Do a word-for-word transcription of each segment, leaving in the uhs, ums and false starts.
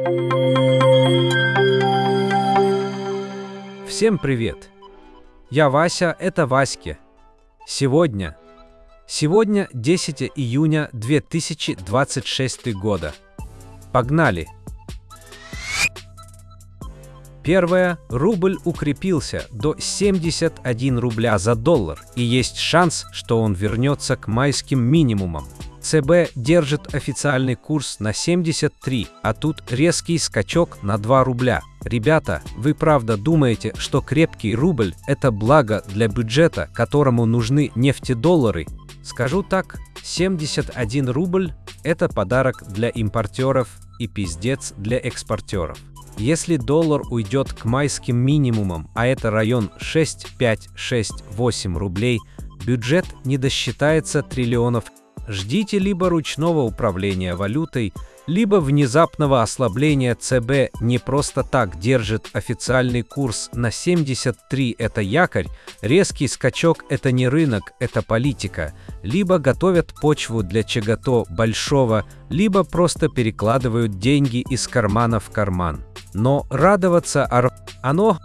Всем привет! Я Вася, это Ваське. Сегодня, сегодня десятое июня две тысячи двадцать шестого года. Погнали! Первое. Рубль укрепился до семидесяти одного рубля за доллар, и есть шанс, что он вернется к майским минимумам. ЦБ держит официальный курс на семьдесят три, а тут резкий скачок на два рубля. Ребята, вы правда думаете, что крепкий рубль – это благо для бюджета, которому нужны нефтедоллары? Скажу так, семьдесят один рубль – это подарок для импортеров и пиздец для экспортеров. Если доллар уйдет к майским минимумам, а это район шесть пять шесть восемь рублей, бюджет не досчитается триллионов. Ждите либо ручного управления валютой, либо внезапного ослабления. ЦБ не просто так держит официальный курс на семьдесят три, это якорь, резкий скачок – это не рынок, это политика. Либо готовят почву для чего-то большого, либо просто перекладывают деньги из кармана в карман. Но радоваться оно...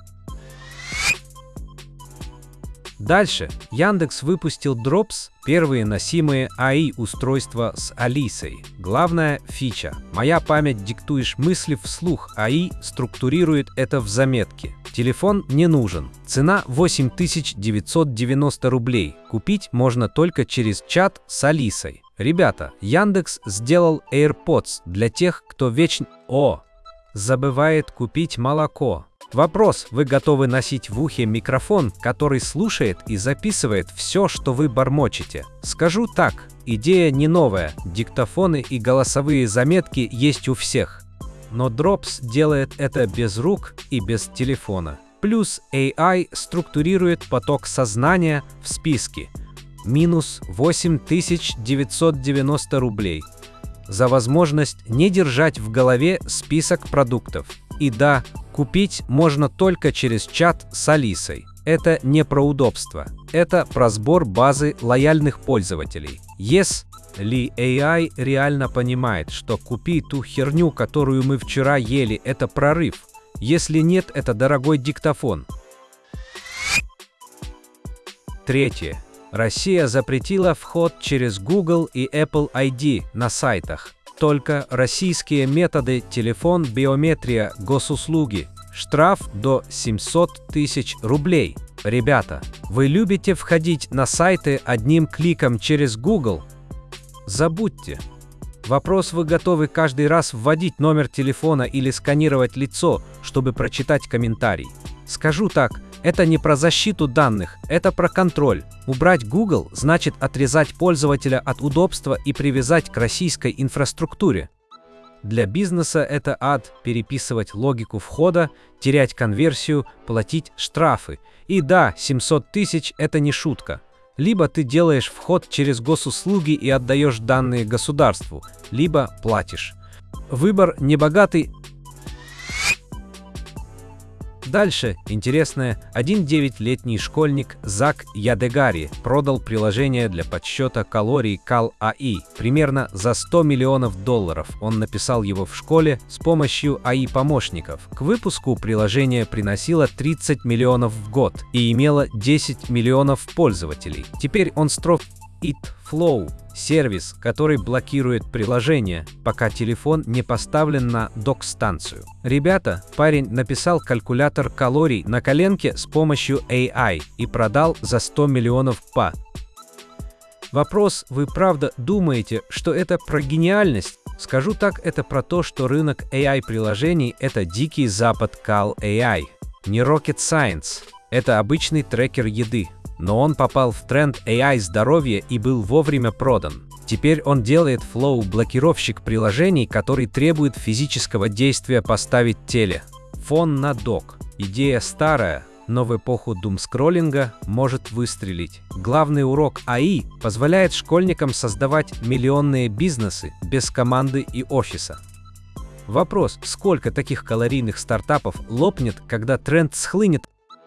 Дальше. Яндекс выпустил Drops, первые носимые эй ай устройства с Алисой. Главная фича. Моя память диктуешь мысли вслух, эй ай структурирует это в заметке. Телефон не нужен. Цена восемь тысяч девятьсот девяносто рублей. Купить можно только через чат с Алисой. Ребята, Яндекс сделал AirPods для тех, кто вечно... О! Забывает купить молоко. Вопрос: вы готовы носить в ухе микрофон, который слушает и записывает все, что вы бормочете? Скажу так, идея не новая, диктофоны и голосовые заметки есть у всех. Но Drops делает это без рук и без телефона. Плюс эй ай структурирует поток сознания в списке. Минус восемь тысяч девятьсот девяносто рублей. За возможность не держать в голове список продуктов. И да, купить можно только через чат с Алисой. Это не про удобство, это про сбор базы лояльных пользователей. Если эй ай реально понимает, что купи ту херню, которую мы вчера ели, это прорыв. Если нет, это дорогой диктофон. Третье. Россия запретила вход через Google и Apple ай ди на сайтах. Только российские методы: телефон, биометрия, госуслуги. Штраф до семисот тысяч рублей. Ребята, вы любите входить на сайты одним кликом через Google? Забудьте. Вопрос: вы готовы каждый раз вводить номер телефона или сканировать лицо, чтобы прочитать комментарий? Скажу так, это не про защиту данных, это про контроль. Убрать Google значит отрезать пользователя от удобства и привязать к российской инфраструктуре. Для бизнеса это ад: переписывать логику входа, терять конверсию, платить штрафы. И да, семьсот тысяч – это не шутка. Либо ты делаешь вход через госуслуги и отдаешь данные государству, либо платишь. Выбор небогатый. Дальше интересное. Девятнадцатилетний школьник Зак Ядегари продал приложение для подсчета калорий Кал эй ай примерно за сто миллионов долларов. Он написал его в школе с помощью эй ай-помощников. К выпуску приложение приносило тридцать миллионов в год и имело десять миллионов пользователей. Теперь он строит Flow – сервис, который блокирует приложение, пока телефон не поставлен на док-станцию. Ребята, парень написал калькулятор калорий на коленке с помощью эй ай и продал за сто миллионов по. Вопрос: вы правда думаете, что это про гениальность? Скажу так, это про то, что рынок эй ай-приложений – это дикий запад Кал эй ай. Не rocket science, это обычный трекер еды. Но он попал в тренд эй ай здоровья и был вовремя продан. Теперь он делает Flow – блокировщик приложений, который требует физического действия поставить теле. Фон на док. Идея старая, но в эпоху думскроллинга может выстрелить. Главный урок эй ай позволяет школьникам создавать миллионные бизнесы без команды и офиса. Вопрос: сколько таких калорийных стартапов лопнет, когда тренд схлынет?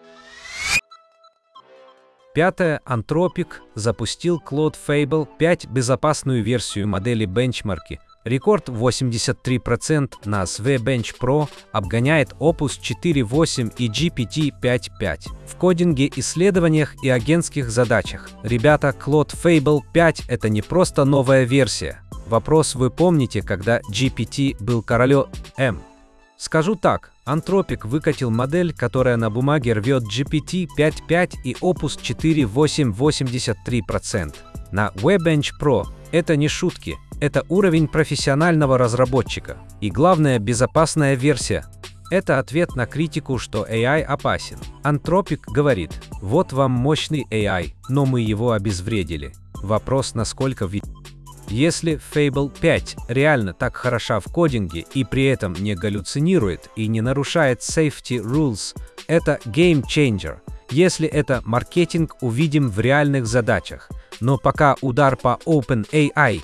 Пятое. Anthropic запустил Claude Fable пять, безопасную версию модели бенчмарки. Рекорд восемьдесят три процента на Geekbench Pro обгоняет Opus четыре точка восемь и джи пи ти пять точка пять. В кодинге, исследованиях и агентских задачах, ребята, Claude Fable пять — это не просто новая версия. Вопрос: вы помните, когда джи пи ти был королем? М. Скажу так, Anthropic выкатил модель, которая на бумаге рвет джи пи ти пять точка пять и Opus четыре точка восемь восемьдесят три процента. На Geekbench Pro это не шутки, это уровень профессионального разработчика. И главное, безопасная версия. Это ответ на критику, что эй ай опасен. Anthropic говорит: вот вам мощный эй ай, но мы его обезвредили. Вопрос, насколько ви... Если Fable пять реально так хороша в кодинге и при этом не галлюцинирует и не нарушает safety rules, это game changer. Если это маркетинг, увидим в реальных задачах. Но пока удар по OpenAI.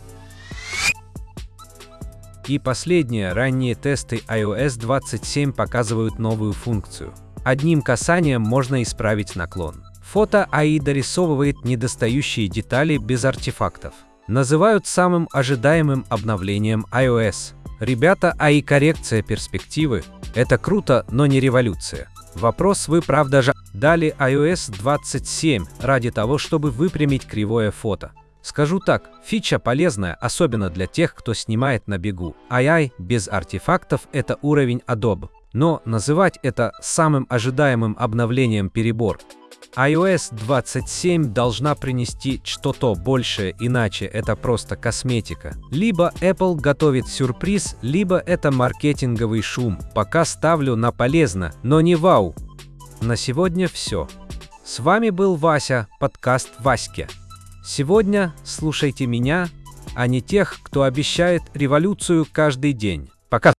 И последнее, ранние тесты ай о эс двадцать семь показывают новую функцию. Одним касанием можно исправить наклон. Фото эй ай дорисовывает недостающие детали без артефактов. Называют самым ожидаемым обновлением iOS. Ребята, эй ай-коррекция перспективы — это круто, но не революция. Вопрос: вы правда же дали ай о эс двадцать семь ради того, чтобы выпрямить кривое фото? Скажу так, фича полезная, особенно для тех, кто снимает на бегу. эй ай без артефактов — это уровень Adobe. Но называть это самым ожидаемым обновлением перебор. ай о эс двадцать семь должна принести что-то большее, иначе это просто косметика. Либо Apple готовит сюрприз, либо это маркетинговый шум. Пока ставлю на полезно, но не вау. На сегодня все. С вами был Вася, подкаст Ваське. Сегодня слушайте меня, а не тех, кто обещает революцию каждый день.